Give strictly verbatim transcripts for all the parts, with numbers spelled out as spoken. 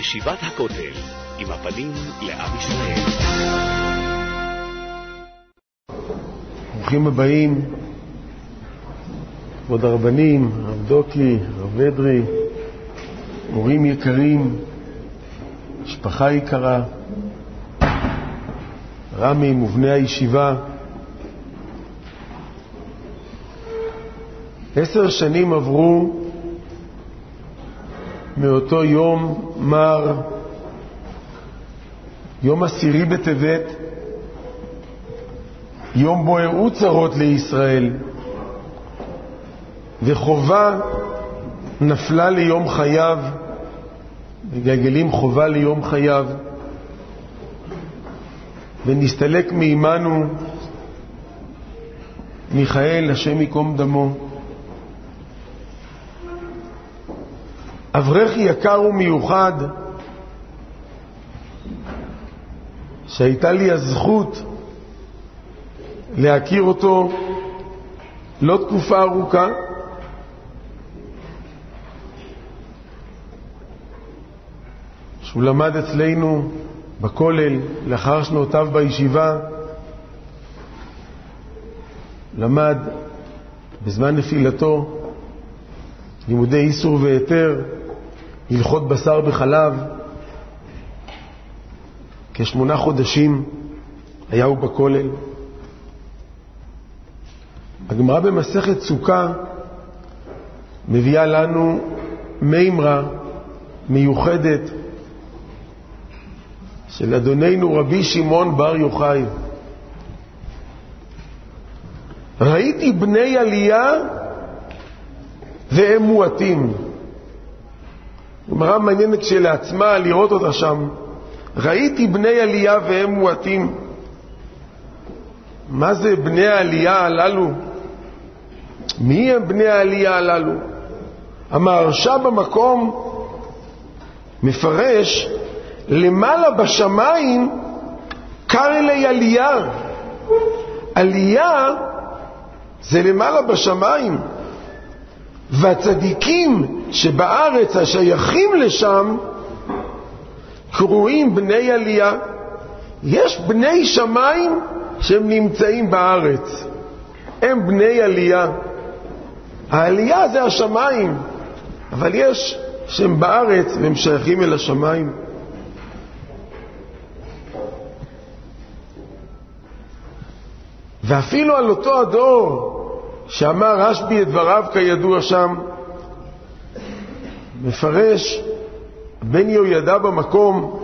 ישיבת הכותל, עם הפנים לעם ישראל. ברוכים הבאים, כבוד הרבנים, הרב דוקי, הרב אדרי, מורים יקרים, משפחה יקרה, רמים ובני הישיבה. עשר שנים עברו מאותו יום מר, יום עשירי בטבת, יום בו הראו צרות לישראל, וחובה נפלה ליום חייו, וגלגלים חובה ליום חייו, ונסתלק מעימנו מיכאל, השם יקום דמו. אברך יקר ומיוחד שהייתה לי הזכות להכיר אותו לא תקופה ארוכה, שהוא למד אצלנו בכולל לאחר שנותיו בישיבה, למד בזמן נפילתו לימודי איסור והיתר, הלכות בשר בחלב. כשמונה חודשים היה הוא בכולל. הגמרא במסכת סוכה מביאה לנו מימרה מיוחדת של אדוננו רבי שמעון בר יוחאי. ראיתי בני עלייה והם מועטים. גמרא מעניינת כשלעצמה לראות אותה שם. ראיתי בני עלייה והם מועטים. מה זה בני העלייה הללו? מי הם בני העלייה הללו? המהרש"א במקום מפרש, למעלה בשמיים קרא לי עלייה. עלייה זה למעלה בשמיים, והצדיקים שבארץ השייכים לשם קרואים בני עלייה. יש בני שמיים שהם נמצאים בארץ, הם בני עלייה. העלייה זה השמיים, אבל יש שהם בארץ והם שייכים אל השמיים. ואפילו על אותו הדור שאמר רשב"י את דבריו כידוע שם, מפרש בן יהוידע במקום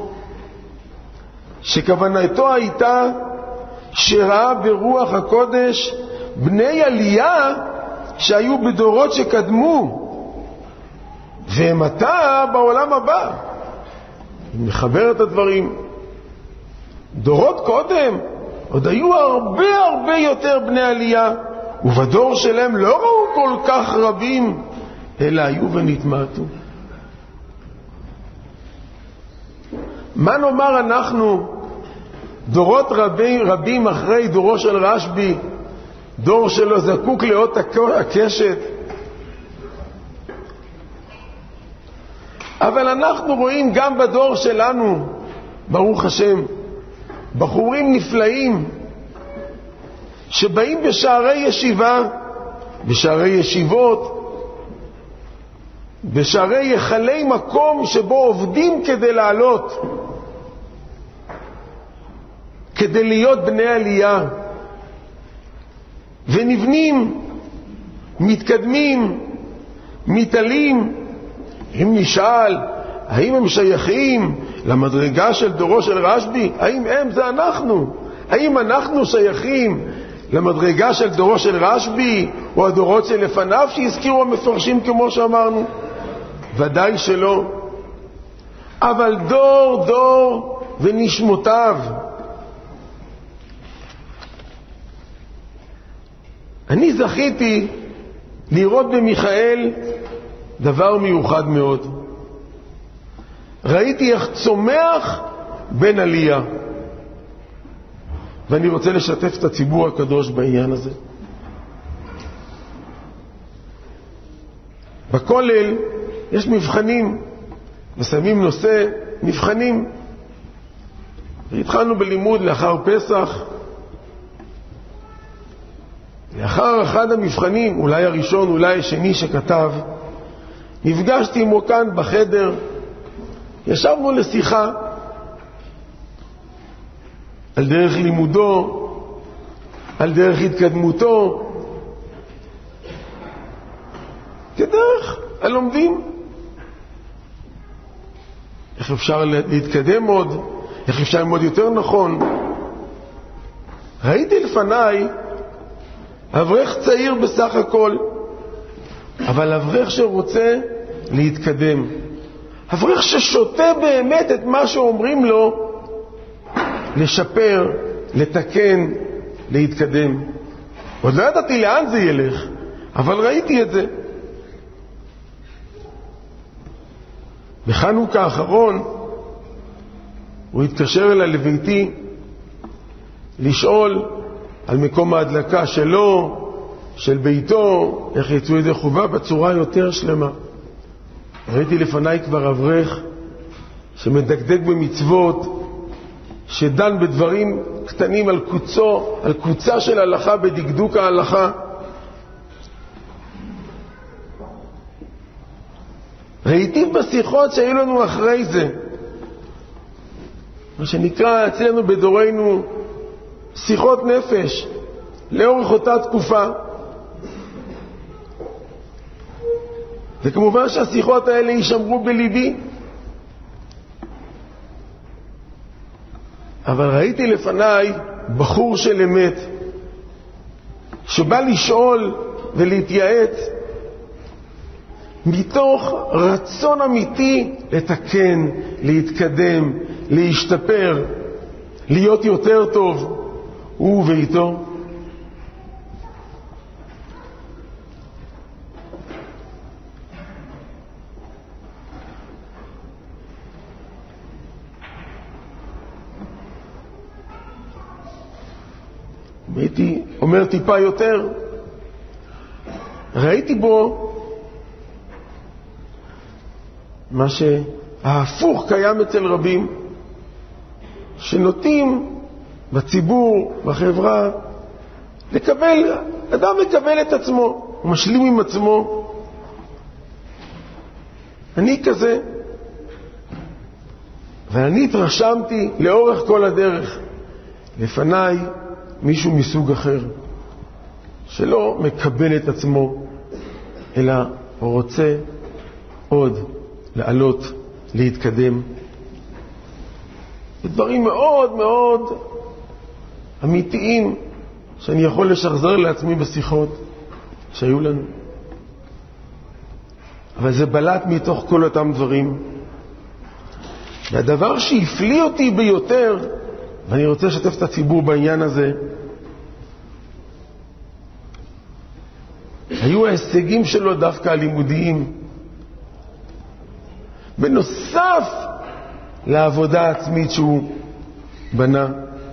שכוונתו הייתה שראה ברוח הקודש בני עלייה שהיו בדורות שקדמו, והם עתה בעולם הבא. מחבר את הדברים. דורות קודם עוד היו הרבה הרבה יותר בני עלייה, ובדור שלהם לא ראו כל כך רבים, אלא היו ונתמעטו. מה נאמר אנחנו, דורות רבים, רבים אחרי דורו של רשב"י, דור שלו זקוק לאות הקשת? אבל אנחנו רואים גם בדור שלנו, ברוך השם, בחורים נפלאים שבאים בשערי ישיבה, בשערי ישיבות, בשערי יחלי מקום שבו עובדים כדי לעלות, כדי להיות בני עלייה, ונבנים, מתקדמים, מתעלים. אם נשאל האם הם שייכים למדרגה של דורו של רשב"י, האם הם זה אנחנו? האם אנחנו שייכים למדרגה של דורו של רשב"י או הדורות שלפניו שהזכירו המפרשים כמו שאמרנו? ודאי שלא. אבל דור דור ונשמותיו. אני זכיתי לראות במיכאל דבר מיוחד מאוד. ראיתי איך צומח בן עלייה, ואני רוצה לשתף את הציבור הקדוש בעניין הזה. בכולל יש מבחנים, ושמים נושא מבחנים. התחלנו בלימוד לאחר פסח. לאחר אחד המבחנים, אולי הראשון, אולי השני שכתב, נפגשתי עמו כאן בחדר, ישבנו לשיחה על דרך לימודו, על דרך התקדמותו, כדרך הלומדים. איך אפשר להתקדם עוד, איך אפשר ללמוד יותר נכון. ראיתי לפניי אברך צעיר בסך הכל, אבל אברך שרוצה להתקדם, אברך ששותה באמת את מה שאומרים לו, לשפר, לתקן, להתקדם. עוד לא ידעתי לאן זה ילך, אבל ראיתי את זה. בחנוכה האחרון הוא התקשר אליי לביתי לשאול על מקום ההדלקה שלו, של ביתו, איך יצאו את זה חובה בצורה יותר שלמה. ראיתי לפניי כבר אברך שמדקדק במצוות, שדן בדברים קטנים על קוצו, על קוצה של הלכה, בדקדוק ההלכה. ראיתי בשיחות שהיו לנו אחרי זה, מה שנקרא אצלנו בדורנו שיחות נפש, לאורך אותה תקופה. וכמובן שהשיחות האלה יישמרו בליבי, אבל ראיתי לפניי בחור של אמת שבא לשאול ולהתייעץ מתוך רצון אמיתי לתקן, להתקדם, להשתפר, להיות יותר טוב, הוא וביתו. הייתי אומר טיפה יותר, ראיתי בו מה שההפוך קיים אצל רבים, שנוטים בציבור, בחברה, לקבל, אדם מקבל את עצמו, הוא משלים עם עצמו. אני כזה, ואני התרשמתי לאורך כל הדרך, לפניי מישהו מסוג אחר, שלא מקבל את עצמו, אלא הוא רוצה עוד לעלות, להתקדם. דברים מאוד מאוד אמיתיים שאני יכול לשחזר לעצמי בשיחות שהיו לנו. אבל זה בלט מתוך כל אותם דברים. והדבר שהפליא אותי ביותר, ואני רוצה לשתף את הציבור בעניין הזה, היו ההישגים שלו דווקא הלימודיים, בנוסף לעבודה העצמית שהוא בנה.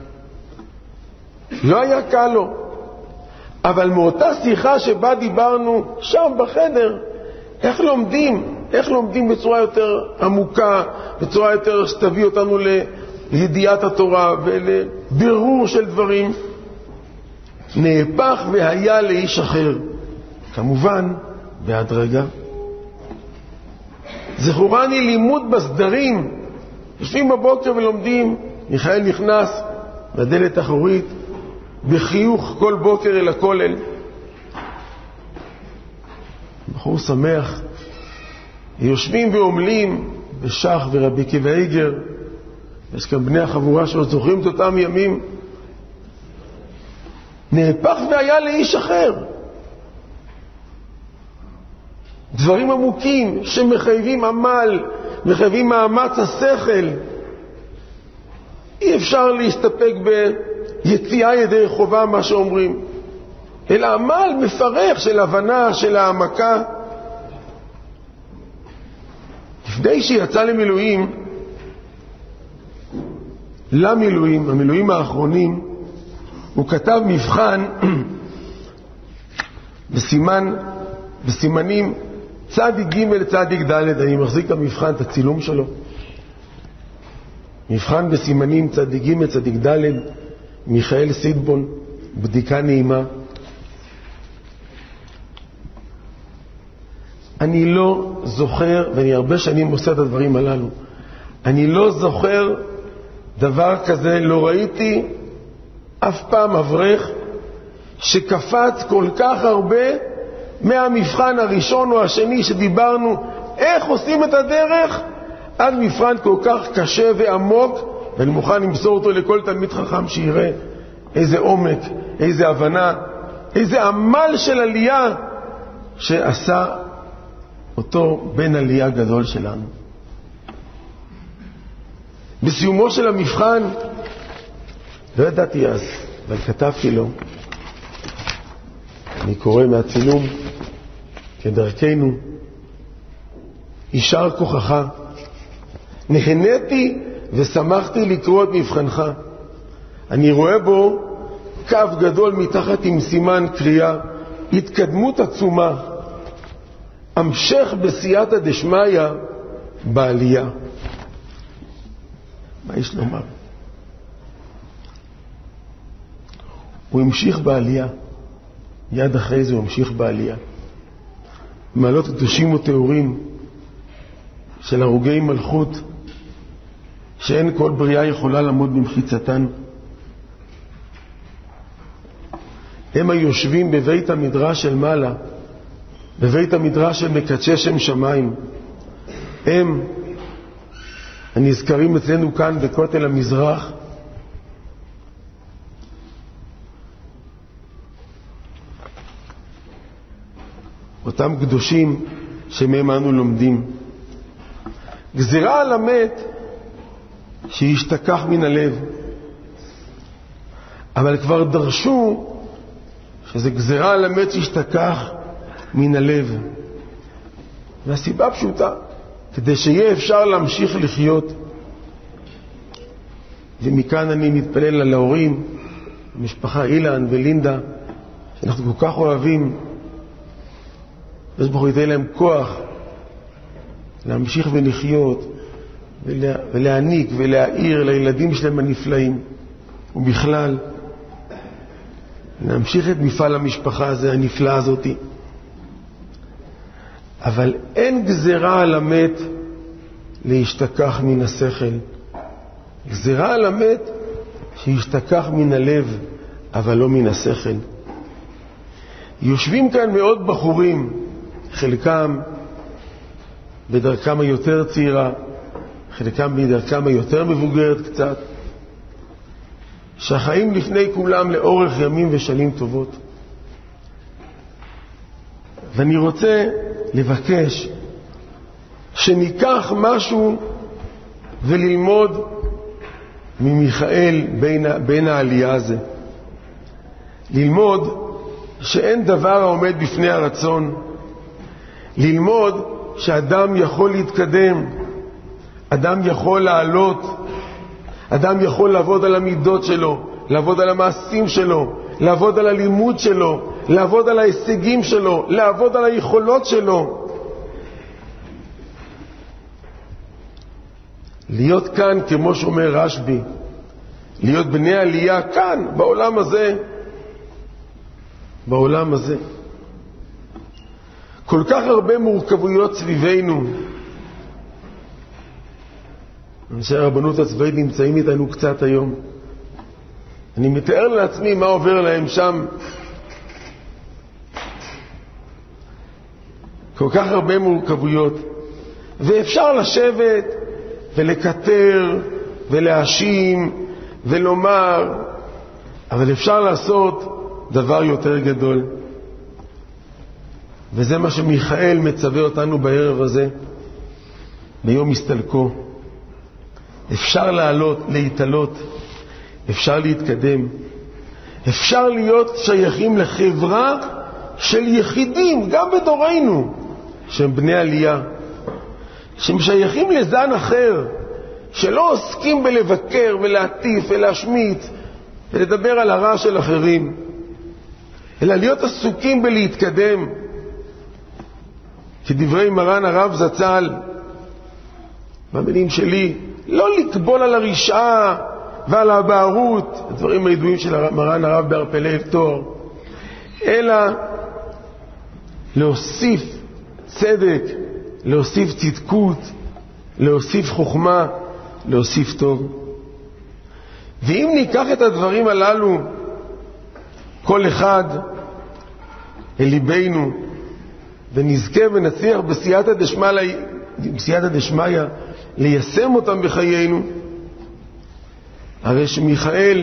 לא היה קל לו, אבל מאותה שיחה שבה דיברנו שם בחדר, איך לומדים, איך לומדים בצורה יותר עמוקה, בצורה יותר שתביא אותנו לידיעת התורה ולבירור של דברים, נהפך והיה לאיש אחר, כמובן בהדרגה. זכורני לימוד בסדרים, יושבים בבוקר ולומדים, מיכאל נכנס בדלת האחורית בחיוך כל בוקר אל הכולל, בחור שמח. יושבים ועומלים בשח ורבי עקיבא איגר, יש כאן בני החבורה שעוד זוכרים את אותם ימים. נהפך והיה לאיש אחר. דברים עמוקים שמחייבים עמל, מחייבים מאמץ השכל. אי אפשר להסתפק ביציאה ידי חובה, מה שאומרים, אלא עמל מפרך של הבנה, של העמקה. לפני שיצא למילואים, למילואים, המילואים האחרונים, הוא כתב מבחן בסימן, בסימנים צדיק ג' צדיק ד', אני מחזיק את המבחן, את הצילום שלו. מבחן בסימנים צדיק ג' צדיק ד', מיכאל סידבון, בדיקה נעימה. אני לא זוכר, ואני הרבה שנים עושה את הדברים הללו, אני לא זוכר דבר כזה, לא ראיתי אף פעם אברך שקפץ כל כך הרבה מהמבחן הראשון או השני שדיברנו איך עושים את הדרך, עד מבחן כל כך קשה ועמוק, ואני מוכן למסור אותו לכל תלמיד חכם שיראה איזה עומק, איזה הבנה, איזה עמל של עלייה שעשה אותו בן עלייה גדול שלנו. בסיומו של המבחן, לא ידעתי אז, אבל כתבתי לו, אני קורא מהצילום, כדרכנו, יישר כוחך, נהניתי ושמחתי לקרוא את מבחנך. אני רואה בו קו גדול מתחת עם סימן קריאה, התקדמות עצומה, המשך בסייעתא דשמיא בעלייה. מה יש לומר? הוא המשיך בעלייה, יד אחרי זה הוא המשיך בעלייה. מעלות קדושים וטהורים של הרוגי מלכות, שאין כל בריאה יכולה לעמוד במחיצתן. הם היושבים בבית המדרש של מעלה, בבית המדרש של מקדשי שם שמיים. הם הנזכרים אצלנו כאן בכותל המזרח, אותם קדושים שמהם אנו לומדים. גזירה על המת שישתכח מן הלב, אבל כבר דרשו שזה גזירה על המת שישתכח מן הלב, והסיבה פשוטה, כדי שיהיה אפשר להמשיך לחיות. ומכאן אני מתפלל על ההורים, המשפחה אילן ולינדה, שאנחנו כל כך אוהבים, אז ברוך הוא ייתן להם כוח להמשיך ולחיות ולה, ולהעניק ולהאיר לילדים שלהם הנפלאים, ובכלל להמשיך את מפעל המשפחה הזה, הנפלא הזאת. אבל אין גזירה על המת להשתכח מן השכל. גזירה על המת שישתכח מן הלב, אבל לא מן השכל. יושבים כאן מאוד בחורים, חלקם בדרכם היותר צעירה, חלקם בדרכם היותר מבוגרת קצת, שהחיים לפני כולם לאורך ימים ושנים טובות. ואני רוצה לבקש שניקח משהו וללמוד ממיכאל בין, בין העלייה הזה. ללמוד שאין דבר העומד בפני הרצון. ללמוד שאדם יכול להתקדם, אדם יכול לעלות, אדם יכול לעבוד על המידות שלו, לעבוד על המעשים שלו, לעבוד על הלימוד שלו, לעבוד על ההישגים שלו, לעבוד על היכולות שלו. להיות כאן, כמו שאומר רשב"י, להיות בני עלייה כאן, בעולם הזה, בעולם הזה. כל כך הרבה מורכבויות סביבנו. אנשי הרבנות הצבאית נמצאים איתנו קצת היום. אני מתאר לעצמי מה עובר להם שם. כל כך הרבה מורכבויות. ואפשר לשבת ולקטר ולהאשים ולומר, אבל אפשר לעשות דבר יותר גדול. וזה מה שמיכאל מצווה אותנו בערב הזה, ביום הסתלקו. אפשר לעלות, להתעלות, אפשר להתקדם, אפשר להיות שייכים לחברה של יחידים, גם בדורנו, שהם בני עלייה, שהם שייכים לזן אחר, שלא עוסקים בלבקר ולהטיף ולהשמיץ ולדבר על הרע של אחרים, אלא להיות עסוקים בלהתקדם. כדברי מרן הרב זצ"ל, במילים שלי, לא לקבול על הרשעה ועל הבערות, הדברים הידועים של מרן הרב בערפלי תור, אלא להוסיף צדק, להוסיף צדקות, להוסיף חוכמה, להוסיף טוב. ואם ניקח את הדברים הללו, כל אחד אל ליבנו, ונזכה ונצליח בסייעתא דשמיא, בסייעתא דשמיא ליישם אותם בחיינו, הרי שמיכאל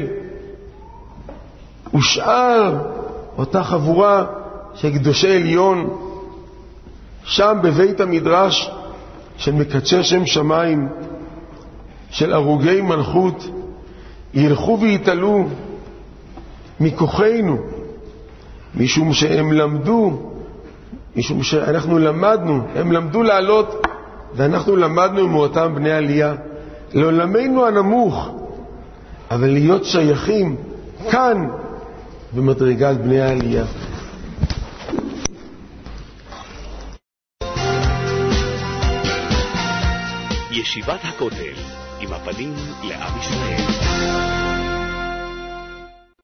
ושאר אותה חבורה של קדושי עליון, שם בבית המדרש של מקדשי שם שמיים, של הרוגי מלכות, ילכו ויתעלו מכוחנו, משום שהם למדו, משום שאנחנו למדנו, הם למדו לעלות, ואנחנו למדנו מאותם בני עלייה, לעולמנו הנמוך, אבל להיות שייכים כאן במדרגת בני העלייה. ישיבת הכותל, עם הפנים לעם ישראל.